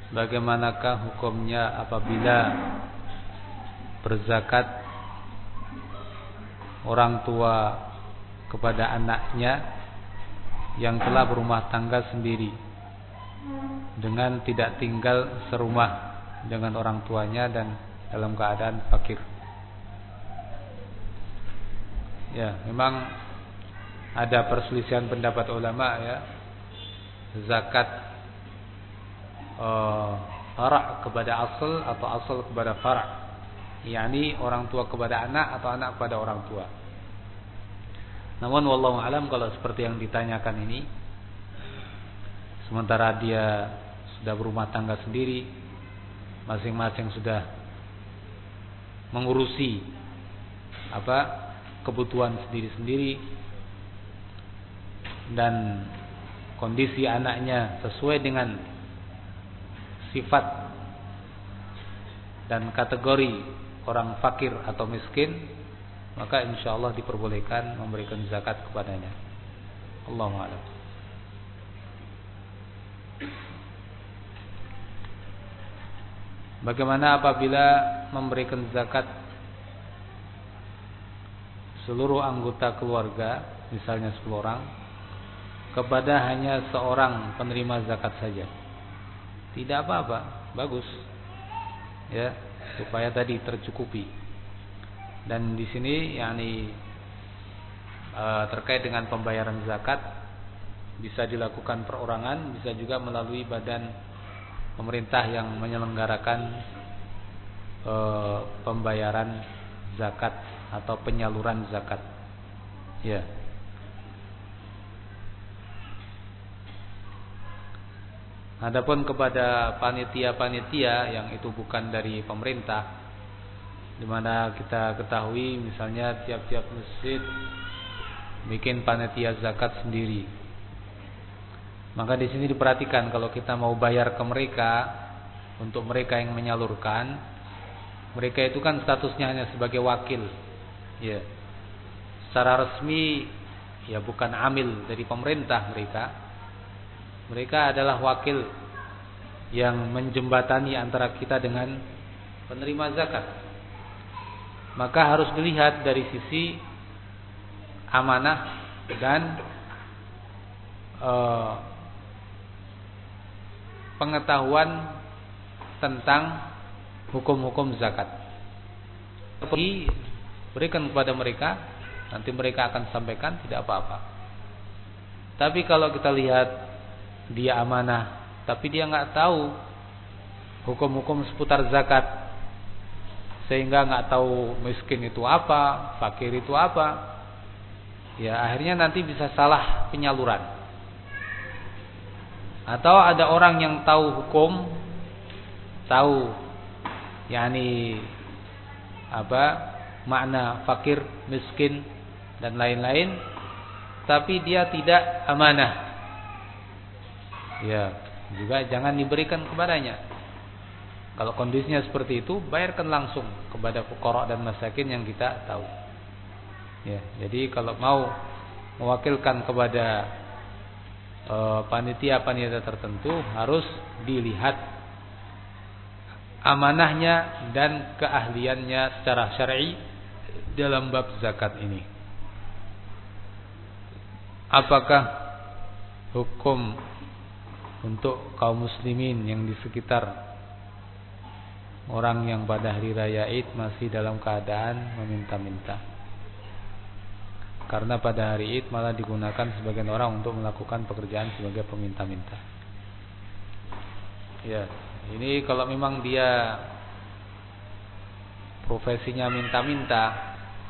bagaimanakah hukumnya apabila berzakat orang tua kepada anaknya yang telah berumah tangga sendiri dengan tidak tinggal serumah dengan orang tuanya dan dalam keadaan fakir. Ya, memang ada perselisihan pendapat ulama ya. Zakat fara' kepada asal atau asal kepada fara'. yakni orang tua kepada anak atau anak kepada orang tua. Namun wallahu alam, kalau seperti yang ditanyakan ini, sementara dia sudah berumah tangga sendiri, masing-masing sudah mengurusi kebutuhan sendiri-sendiri, dan kondisi anaknya sesuai dengan sifat dan kategori orang fakir atau miskin, maka insyaallah diperbolehkan memberikan zakat kepadanya. Allahu a'lam. Bagaimana apabila memberikan zakat seluruh anggota keluarga, misalnya 10 orang, kepada hanya seorang penerima zakat saja? Tidak apa-apa, bagus. Ya, supaya tadi tercukupi. Dan di sini terkait dengan pembayaran zakat bisa dilakukan perorangan, bisa juga melalui badan pemerintah yang menyelenggarakan pembayaran zakat atau penyaluran zakat. Ya. Adapun kepada panitia-panitia yang itu bukan dari pemerintah, di mana kita ketahui misalnya tiap-tiap masjid bikin panitia zakat sendiri. Maka di sini diperhatikan, kalau kita mau bayar ke mereka untuk mereka yang menyalurkan, mereka itu kan statusnya hanya sebagai wakil. Ya. Secara resmi ya bukan amil dari pemerintah mereka. Mereka adalah wakil yang menjembatani antara kita dengan penerima zakat. Maka harus dilihat dari sisi amanah dan pengetahuan tentang hukum-hukum zakat. Berikan kepada mereka, nanti mereka akan sampaikan, tidak apa-apa. Tapi kalau kita lihat dia amanah, tapi dia nggak tahu hukum-hukum seputar zakat, sehingga nggak tahu miskin itu apa, fakir itu apa, ya akhirnya nanti bisa salah penyaluran. Atau ada orang yang tahu hukum, tahu makna fakir, miskin dan lain-lain, tapi dia tidak amanah. Ya, juga jangan diberikan kepadanya. Kalau kondisinya seperti itu, bayarkan langsung kepada fuqara dan masakin yang kita tahu. Ya, jadi kalau mau mewakilkan kepada panitia-panitia tertentu, harus dilihat amanahnya dan keahliannya secara syar'i dalam bab zakat ini. Apakah hukum untuk kaum muslimin yang di sekitar orang yang pada hari raya Id masih dalam keadaan meminta-minta? Karena pada hari Id malah digunakan sebagian orang untuk melakukan pekerjaan sebagai peminta-minta. Ya, ini kalau memang dia profesinya minta-minta,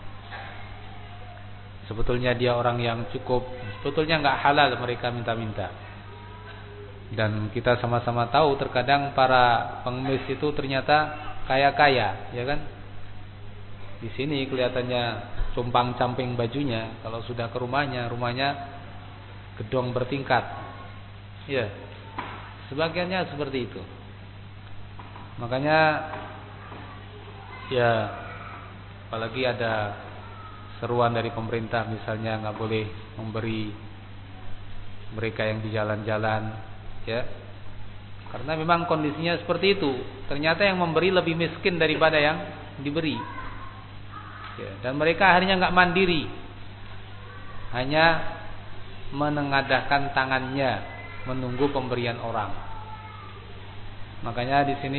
sebetulnya dia orang yang cukup, sebetulnya nggak halal mereka minta-minta. Dan kita sama-sama tahu terkadang para pengemis itu ternyata kaya-kaya, ya kan? Di sini kelihatannya compang-camping bajunya, kalau sudah ke rumahnya gedung bertingkat. Ya. Sebagiannya seperti itu. Makanya ya, apalagi ada seruan dari pemerintah misalnya nggak boleh memberi mereka yang di jalan-jalan, ya, Karena memang kondisinya seperti itu. Ternyata yang memberi lebih miskin daripada yang diberi. Ya, dan mereka akhirnya nggak mandiri, hanya menengadahkan tangannya menunggu pemberian orang. Makanya di sini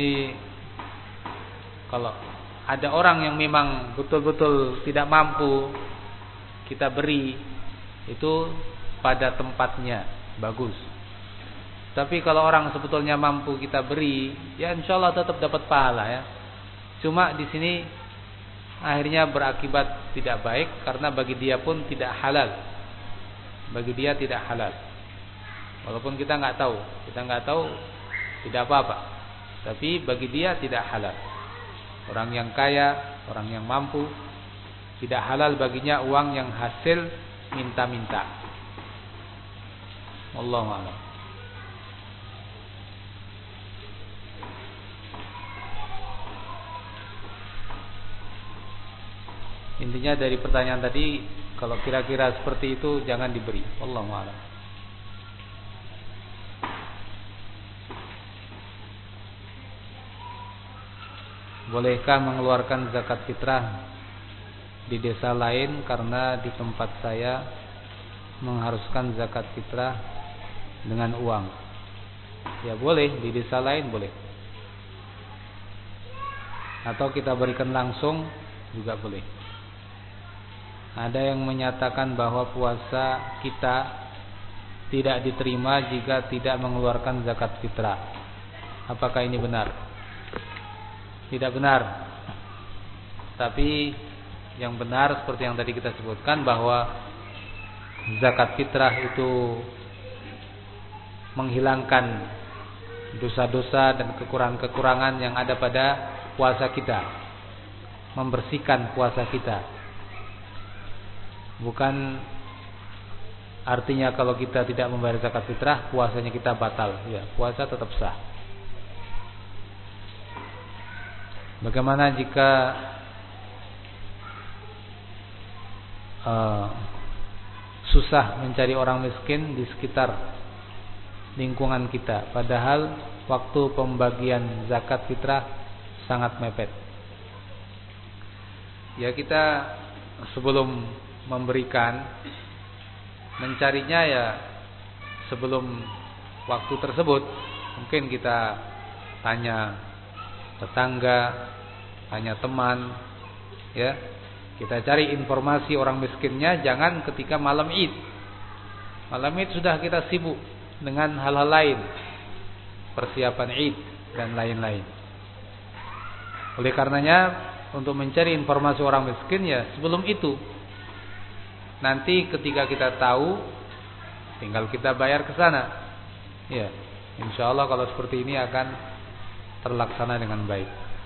kalau ada orang yang memang betul-betul tidak mampu, kita beri itu pada tempatnya, bagus. Tapi kalau orang sebetulnya mampu kita beri, ya insya Allah tetap dapat pahala ya. Cuma di sini akhirnya berakibat tidak baik karena bagi dia pun tidak halal. Bagi dia tidak halal. Walaupun kita nggak tahu tidak apa-apa. Tapi bagi dia tidak halal. Orang yang kaya, orang yang mampu, tidak halal baginya uang yang hasil minta-minta. Wallahu a'lam. Intinya dari pertanyaan tadi, kalau kira-kira seperti itu jangan diberi. Wallahu a'lam. Bolehkah mengeluarkan zakat fitrah di desa lain karena di tempat saya mengharuskan zakat fitrah dengan uang? Ya boleh, di desa lain boleh. Atau kita berikan langsung juga boleh. Ada yang menyatakan bahwa puasa kita tidak diterima jika tidak mengeluarkan zakat fitrah. Apakah ini benar? Tidak benar. Tapi yang benar seperti yang tadi kita sebutkan, bahwa zakat fitrah itu menghilangkan dosa-dosa dan kekurangan-kekurangan yang ada pada puasa kita, membersihkan puasa kita. Bukan artinya kalau kita tidak membayar zakat fitrah puasanya kita batal. Ya, puasa tetap sah. Bagaimana jika susah mencari orang miskin di sekitar lingkungan kita, padahal waktu pembagian zakat fitrah sangat mepet? Ya, kita sebelum memberikan, mencarinya ya sebelum waktu tersebut. Mungkin kita tanya tetangga, tanya teman, ya. Kita cari informasi orang miskinnya jangan ketika malam Id. Malam Id sudah kita sibuk dengan hal-hal lain, persiapan Id dan lain-lain. Oleh karenanya untuk mencari informasi orang miskin ya sebelum itu. Nanti ketika kita tahu, tinggal kita bayar ke sana. Ya, insya Allah kalau seperti ini akan terlaksana dengan baik.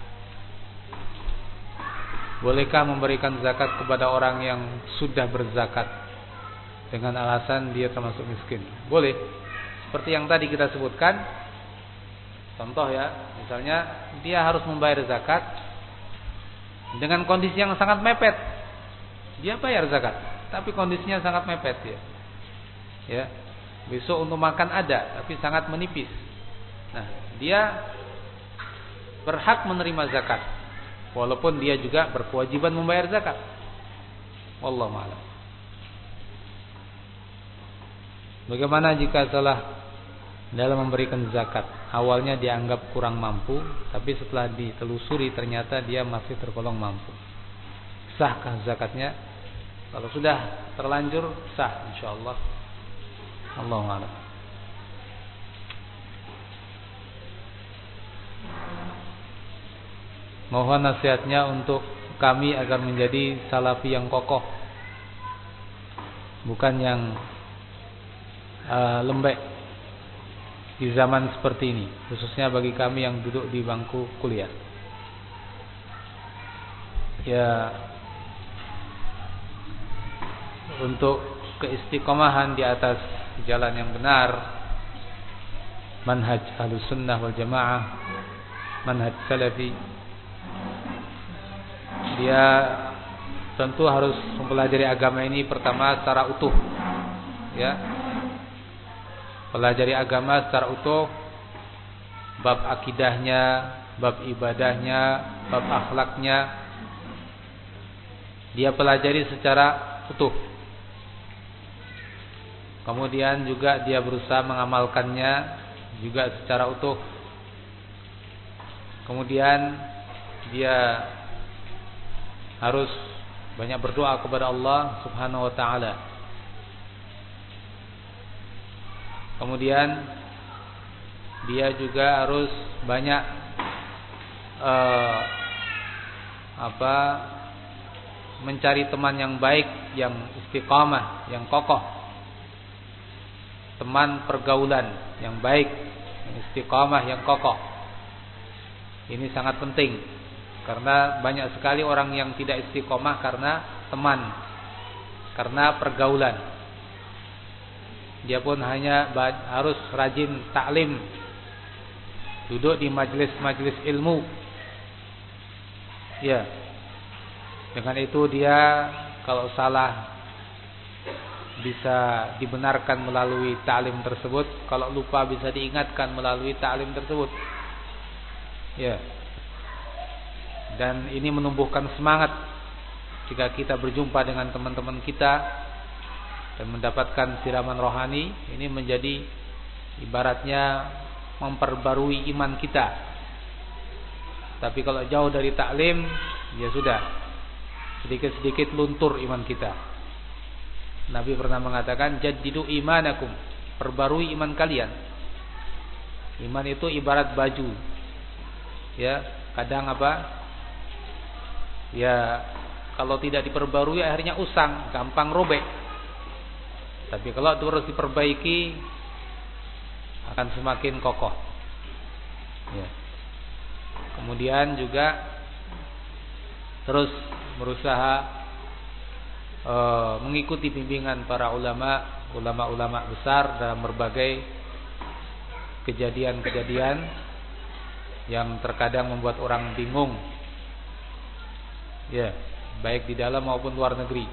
Bolehkah memberikan zakat kepada orang yang sudah berzakat dengan alasan dia termasuk miskin? Boleh. Seperti yang tadi kita sebutkan. Contoh ya, misalnya dia harus membayar zakat dengan kondisi yang sangat mepet. Dia bayar zakat, tapi kondisinya sangat mepet ya. Ya. Besok untuk makan ada, tapi sangat menipis. Nah, dia berhak menerima zakat walaupun dia juga berkewajiban membayar zakat. Wallahu a'lam. Bagaimana jika salah dalam memberikan zakat? Awalnya dianggap kurang mampu, tapi setelah ditelusuri ternyata dia masih tergolong mampu. Sahkah zakatnya? Kalau sudah terlanjur sah insyaallah. Allahu a'lam. Mohon nasihatnya untuk kami agar menjadi salafi yang kokoh, bukan yang lembek di zaman seperti ini, khususnya bagi kami yang duduk di bangku kuliah. Ya, untuk keistiqomahan di atas jalan yang benar, manhaj Ahlussunnah wal Jamaah, manhaj salafi, dia tentu harus mempelajari agama ini pertama secara utuh. Ya, pelajari agama secara utuh bab akidahnya, bab ibadahnya, bab akhlaknya, dia pelajari secara utuh. Kemudian juga dia berusaha mengamalkannya juga secara utuh. Kemudian dia harus banyak berdoa kepada Allah Subhanahu wa taala. Kemudian dia juga harus banyak mencari teman yang baik, yang istiqamah, yang kokoh. Teman pergaulan yang baik, yang istiqamah, yang kokoh. Ini sangat penting, karena banyak sekali orang yang tidak istiqamah karena teman, karena pergaulan. Dia pun hanya harus rajin taklim, duduk di majelis-majelis ilmu. Ya, dengan itu dia kalau salah bisa dibenarkan melalui taklim tersebut, kalau lupa bisa diingatkan melalui taklim tersebut. Ya. Dan ini menumbuhkan semangat jika kita berjumpa dengan teman-teman kita dan mendapatkan siraman rohani. Ini menjadi ibaratnya memperbarui iman kita. Tapi kalau jauh dari taklim, ya sudah, sedikit-sedikit luntur iman kita. Nabi pernah mengatakan, jaddidu imanakum, perbarui iman kalian. Iman itu ibarat baju. Ya, kadang ya, kalau tidak diperbarui akhirnya usang, gampang robek. Tapi kalau terus diperbaiki akan semakin kokoh. Ya. Kemudian juga terus berusaha mengikuti bimbingan para ulama besar dalam berbagai kejadian-kejadian yang terkadang membuat orang bingung. Ya, baik di dalam maupun luar negeri.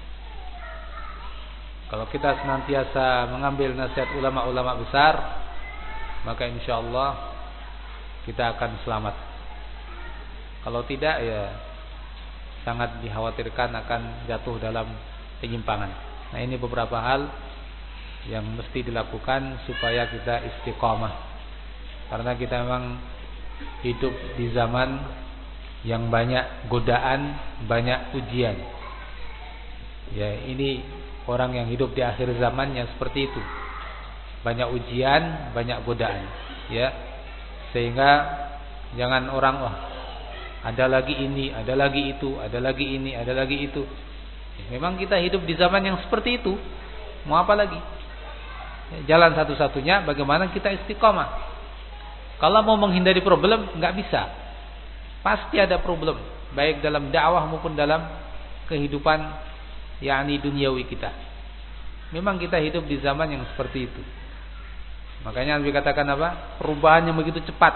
Kalau kita senantiasa mengambil nasihat ulama-ulama besar, maka insyaallah kita akan selamat. Kalau tidak, ya sangat dikhawatirkan akan jatuh dalam penyimpangan. Nah, ini beberapa hal yang mesti dilakukan supaya kita istiqamah. Karena kita memang hidup di zaman yang banyak godaan, banyak ujian. Ya, ini orang yang hidup di akhir zaman yang seperti itu. Banyak ujian, banyak godaan, ya. Sehingga jangan orang ada lagi ini, ada lagi itu, ada lagi ini, ada lagi itu. Memang kita hidup di zaman yang seperti itu. Mau apa lagi? Jalan satu-satunya bagaimana kita istiqamah. Kalau mau menghindari problem, nggak bisa. Pasti ada problem, baik dalam dakwah maupun dalam kehidupan yakni duniawi kita. Memang kita hidup di zaman yang seperti itu. Makanya Nabi katakan apa? Perubahan yang begitu cepat.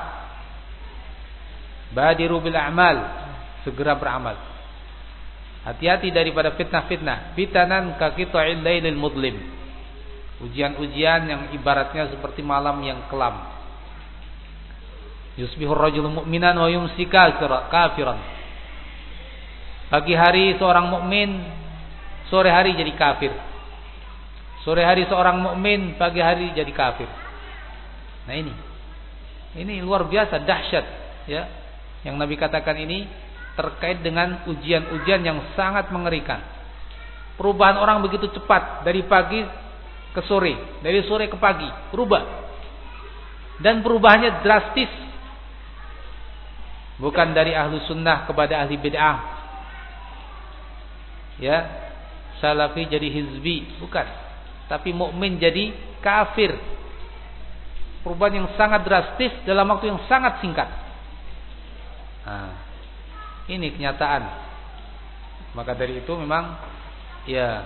Badiru bil a'mal, segera beramal. Hati-hati daripada fitnah-fitnah. Fitanan ka qita'il lailil mudlim. Ujian-ujian yang ibaratnya seperti malam yang kelam. Yusbihur rajulu mu'minan wa yumsi kafiran. Pagi hari seorang mukmin, sore hari jadi kafir. Sore hari seorang mukmin, pagi hari jadi kafir. Nah, ini luar biasa dahsyat, ya. Yang Nabi katakan ini terkait dengan ujian-ujian yang sangat mengerikan. Perubahan orang begitu cepat dari pagi ke sore, dari sore ke pagi, berubah. Dan perubahannya drastis. Bukan dari ahlu sunnah kepada ahli bid'ah. Ya, salafi jadi hizbi, bukan. Tapi mukmin jadi kafir. Perubahan yang sangat drastis dalam waktu yang sangat singkat. Nah, ini kenyataan. Maka dari itu memang ya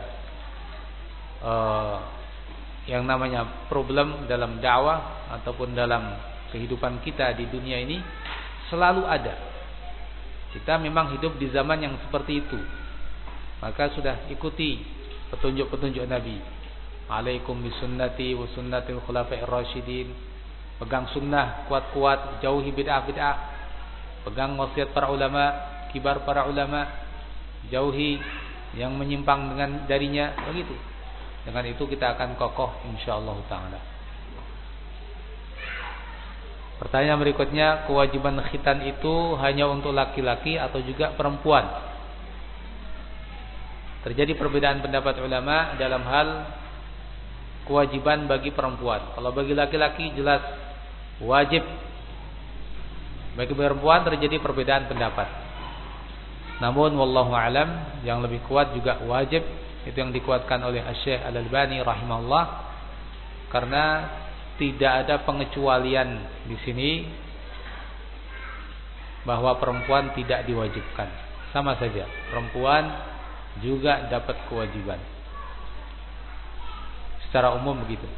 yang namanya problem dalam dakwah ataupun dalam kehidupan kita di dunia ini selalu ada. Kita memang hidup di zaman yang seperti itu. Maka sudah ikuti petunjuk-petunjuk Nabi. Alaikum bisunnati wa sunnatil khulafa'ir rasyidin. Pegang sunnah kuat-kuat, jauhi bid'ah-bid'ah. Pegang wasiat para ulama, kibar para ulama, jauhi yang menyimpang darinya, begitu. Dengan itu kita akan kokoh insyaallah taala. Pertanyaan berikutnya, kewajiban khitan itu hanya untuk laki-laki atau juga perempuan? Terjadi perbedaan pendapat ulama dalam hal kewajiban bagi perempuan. Kalau bagi laki-laki jelas wajib. Bagi perempuan terjadi perbedaan pendapat. Namun wallahu alam, yang lebih kuat juga wajib. Itu yang dikuatkan oleh Syekh Al-Albani rahimahullah. Karena tidak ada pengecualian di sini bahwa perempuan tidak diwajibkan. Sama saja, perempuan juga dapat kewajiban. Secara umum begitu.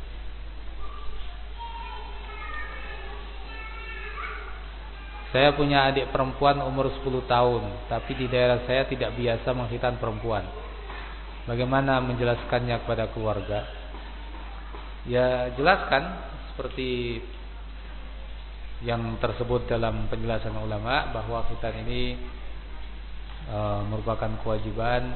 Saya punya adik perempuan umur 10 tahun, tapi di daerah saya tidak biasa mengkhitan perempuan. Bagaimana menjelaskannya kepada keluarga? Ya, jelaskan seperti yang tersebut dalam penjelasan ulama bahwa khitan ini merupakan kewajiban.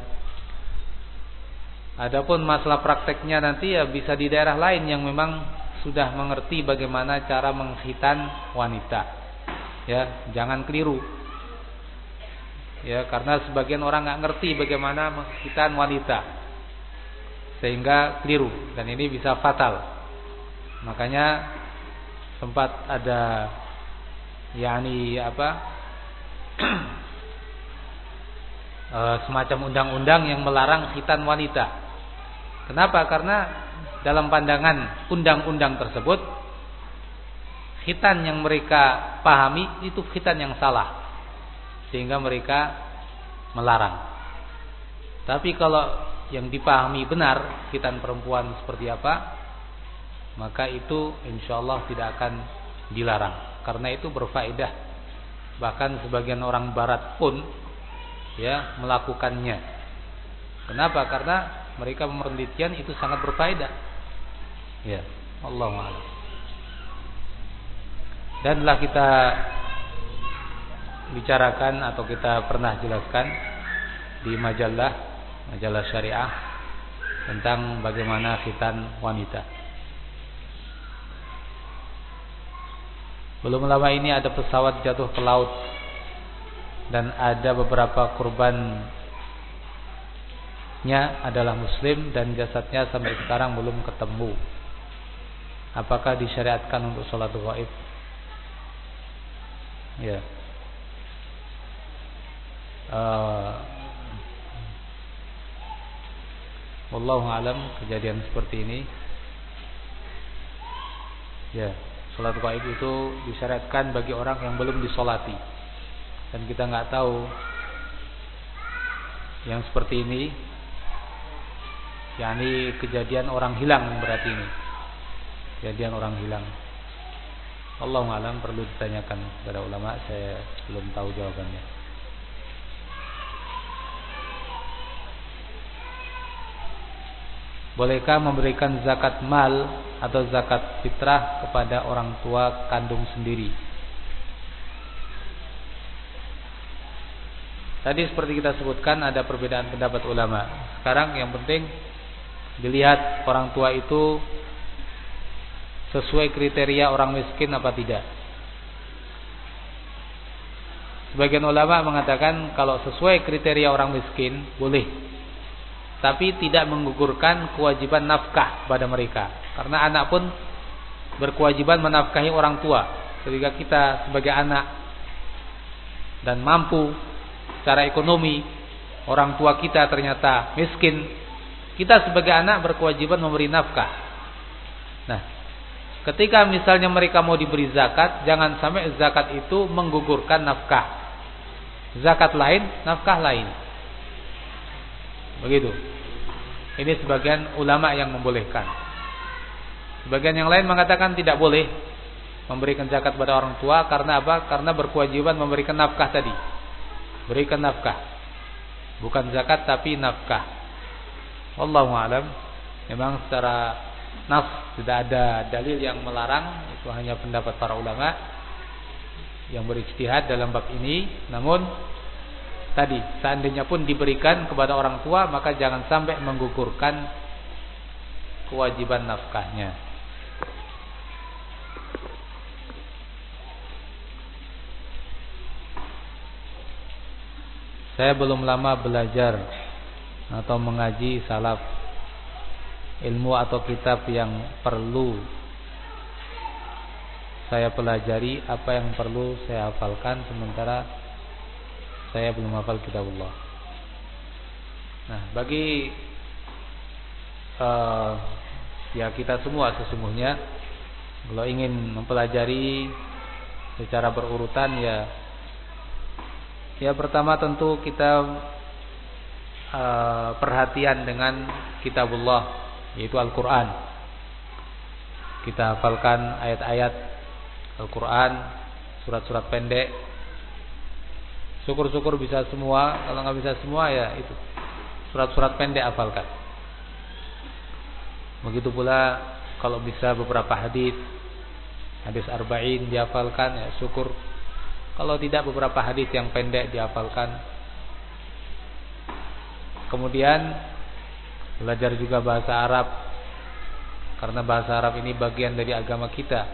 Adapun masalah prakteknya nanti ya bisa di daerah lain yang memang sudah mengerti bagaimana cara mengkhitan wanita. Ya, jangan keliru. Ya, karena sebagian orang nggak ngerti bagaimana mengkhitan wanita. Sehingga keliru dan ini bisa fatal. Makanya sempat ada semacam undang-undang yang melarang khitan wanita. Kenapa? Karena dalam pandangan undang-undang tersebut, khitan yang mereka pahami itu khitan yang salah, sehingga mereka melarang. Tapi kalau yang dipahami benar khitan perempuan seperti apa, maka itu insyaallah tidak akan dilarang, karena itu berfaedah. Bahkan sebagian orang barat pun ya melakukannya. Kenapa? Karena mereka penelitian itu sangat berfaedah. Ya, Allahu a'lam. Dan telah kita bicarakan atau kita pernah jelaskan di majalah syariah tentang bagaimana khitan wanita. Belum lama ini ada pesawat jatuh ke laut dan ada beberapa korbannya adalah muslim dan jasadnya sampai sekarang belum ketemu. Apakah disyariatkan untuk sholat gaib? Ya. Wallahu alam, kejadian seperti ini ya, salat gaib itu disyariatkan bagi orang yang belum disolati. Dan kita nggak tahu yang seperti ini, yakni kejadian orang hilang, berarti ini kejadian orang hilang. Wallahu alam, perlu ditanyakan kepada ulama, saya belum tahu jawabannya. Bolehkah memberikan zakat mal atau zakat fitrah kepada orang tua kandung sendiri? Tadi seperti kita sebutkan ada perbedaan pendapat ulama. Sekarang yang penting dilihat orang tua itu sesuai kriteria orang miskin apa tidak. Sebagian ulama mengatakan kalau sesuai kriteria orang miskin boleh, tapi tidak menggugurkan kewajiban nafkah pada mereka. Karena anak pun berkewajiban menafkahi orang tua. Ketika kita sebagai anak dan mampu secara ekonomi, orang tua kita ternyata miskin, kita sebagai anak berkewajiban memberi nafkah. Nah, ketika misalnya mereka mau diberi zakat, jangan sampai zakat itu menggugurkan nafkah. Zakat lain, nafkah lain. Begitu. Ini sebagian ulama yang membolehkan. Sebagian yang lain mengatakan tidak boleh memberikan zakat pada orang tua. Karena apa? Karena berkewajiban memberikan nafkah tadi. Berikan nafkah. Bukan zakat tapi nafkah. Wallahu a'lam. Memang secara nas, tidak ada dalil yang melarang, itu hanya pendapat para ulama yang berijtihad dalam bab ini. Namun tadi, seandainya pun diberikan kepada orang tua, maka jangan sampai menggugurkan kewajiban nafkahnya. Saya belum lama belajar atau mengaji salaf, ilmu atau kitab yang perlu saya pelajari, apa yang perlu saya hafalkan, sementara saya belum hafal kitabullah. Nah, bagi ya kita semua sesungguhnya, kalau ingin mempelajari secara berurutan, ya pertama tentu kita perhatian dengan kitabullah, yaitu Al-Quran. Kita hafalkan ayat-ayat Al-Quran, surat-surat pendek. Syukur-syukur bisa semua. Kalau nggak bisa semua, ya itu surat-surat pendek hafalkan. Begitu pula kalau bisa beberapa hadis arba'in dihafalkan, ya syukur. Kalau tidak, beberapa hadis yang pendek dihafalkan. Kemudian belajar juga bahasa Arab, karena bahasa Arab ini bagian dari agama kita,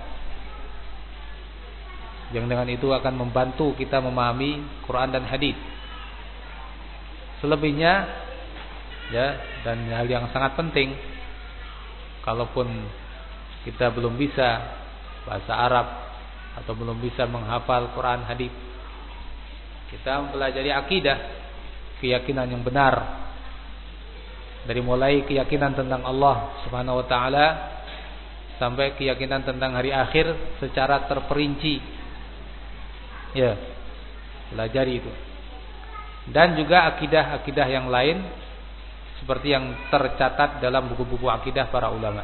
yang dengan itu akan membantu kita memahami Quran dan hadis. Selebihnya, ya, dan hal yang sangat penting, kalaupun kita belum bisa bahasa Arab atau belum bisa menghafal Quran hadis, kita mempelajari akidah, keyakinan yang benar, dari mulai keyakinan tentang Allah Subhanahu wa taala sampai keyakinan tentang hari akhir secara terperinci. Ya, pelajari itu. Dan juga akidah-akidah yang lain seperti yang tercatat dalam buku-buku akidah para ulama.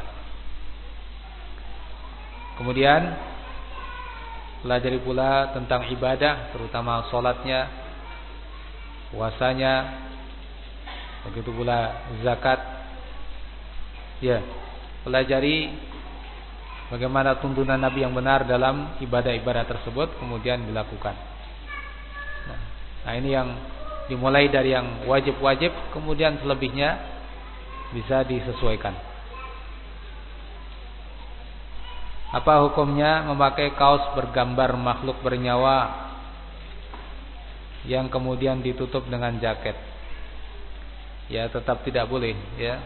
Kemudian pelajari pula tentang ibadah, terutama sholatnya, puasanya, begitu pula zakat. Ya, pelajari bagaimana tuntunan Nabi yang benar dalam ibadah-ibadah tersebut, kemudian dilakukan. Nah, ini yang dimulai dari yang wajib-wajib, kemudian selebihnya bisa disesuaikan. Apa hukumnya memakai kaos bergambar makhluk bernyawa yang kemudian ditutup dengan jaket? Ya, tetap tidak boleh, ya.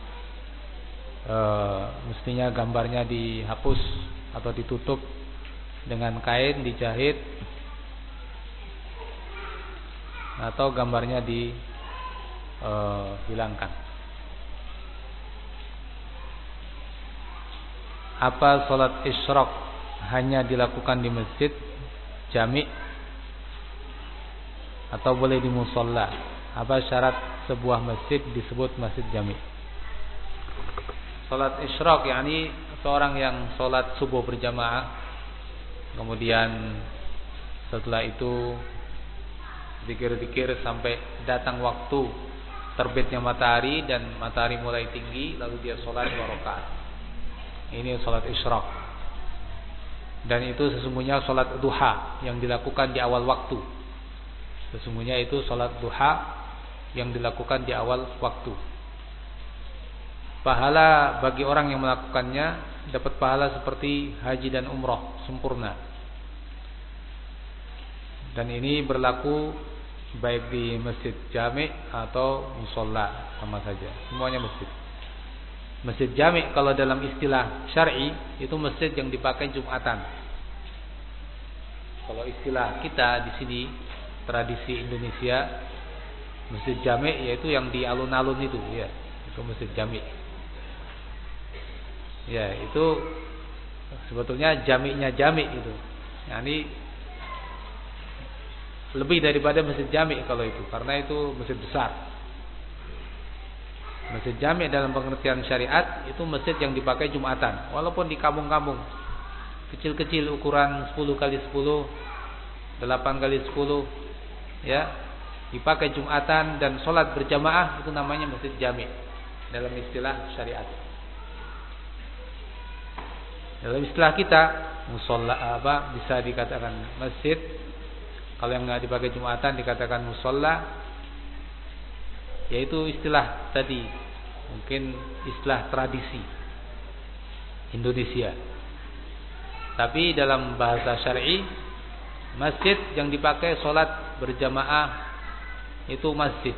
Mestinya gambarnya dihapus atau ditutup dengan kain, dijahit, atau gambarnya dihilangkan. Apa sholat isyraq hanya dilakukan di masjid jami' atau boleh di musholla? Apa syarat sebuah masjid disebut masjid jami'? Sholat isyraq yakni seorang yang sholat subuh berjamaah, kemudian setelah itu zikir-zikir sampai datang waktu terbitnya matahari dan matahari mulai tinggi, lalu dia sholat 2 rakaat. Ini sholat isyraq. Dan itu sesungguhnya sholat duha yang dilakukan di awal waktu. Sesungguhnya itu sholat duha yang dilakukan di awal waktu. Pahala bagi orang yang melakukannya, dapat pahala seperti haji dan umrah sempurna. Dan ini berlaku baik di masjid jami' atau musholla, sama saja, semuanya masjid. Masjid jami' kalau dalam istilah syar'i itu masjid yang dipakai Jumatan. Kalau istilah kita di sini, tradisi Indonesia, masjid jami' yaitu yang di alun-alun itu, ya, itu masjid jami'. Ya, itu sebetulnya jami'nya jami' itu. Yani lebih daripada masjid jami' kalau itu, karena itu masjid besar. Masjid jami' dalam pengertian syariat itu masjid yang dipakai Jumatan. Walaupun di kampung-kampung kecil-kecil ukuran 10x10, 8x10, ya, dipakai Jumatan dan sholat berjamaah, itu namanya masjid jami' dalam istilah syariat. Dalam istilah kita musalla bisa dikatakan masjid. Kalau yang nggak dipakai Jumatan dikatakan musalla. Yaitu istilah tadi, mungkin istilah tradisi Indonesia. Tapi dalam bahasa syar'i, masjid yang dipakai sholat berjamaah itu masjid.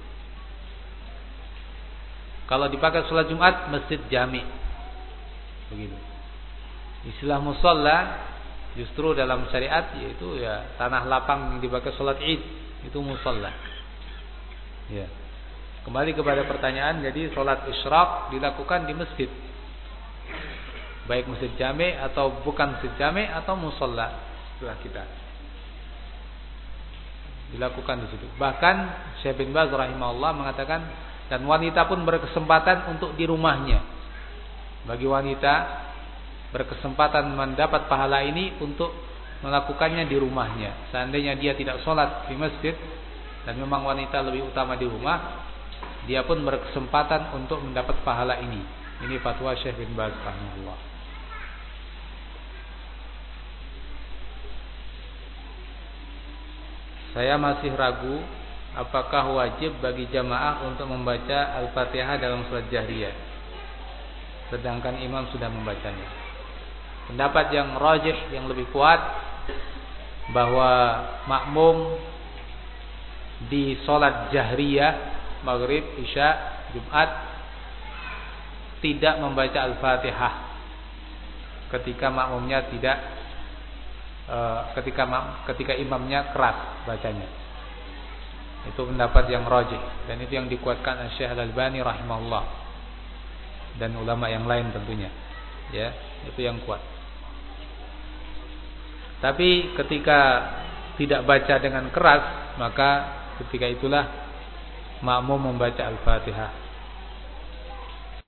Kalau dipakai sholat Jumat, masjid jami. Begitu. Istilah musalla justru dalam syariat yaitu ya tanah lapang yang dipakai sholat Id, itu musalla. Ya. Kembali kepada pertanyaan, jadi sholat isyraq dilakukan di masjid, baik masjid jami atau bukan masjid jami atau musalla setelah kita dilakukan di situ. Bahkan Syekh bin Baz rahimahullah mengatakan, dan wanita pun berkesempatan untuk di rumahnya. Bagi wanita berkesempatan mendapat pahala ini untuk melakukannya di rumahnya. Seandainya dia tidak sholat di masjid dan memang wanita lebih utama di rumah, dia pun berkesempatan untuk mendapat pahala ini. Ini fatwa Syekh bin Baz rahimahullah. Saya masih ragu apakah wajib bagi jamaah untuk membaca Al-Fatihah dalam salat jahriyah, sedangkan imam sudah membacanya. Pendapat yang rajih, yang lebih kuat, bahwa makmum di salat jahriyah Maghrib, Isya, Jumat tidak membaca Al-Fatihah ketika makmumnya tidak ketika imamnya keras bacanya. Itu pendapat yang rajih, dan itu yang dikuatkan Syekh Al-Albani rahimahullah dan ulama yang lain tentunya. Ya, itu yang kuat. Tapi ketika tidak baca dengan keras, maka ketika itulah makmum membaca Al-Fatihah.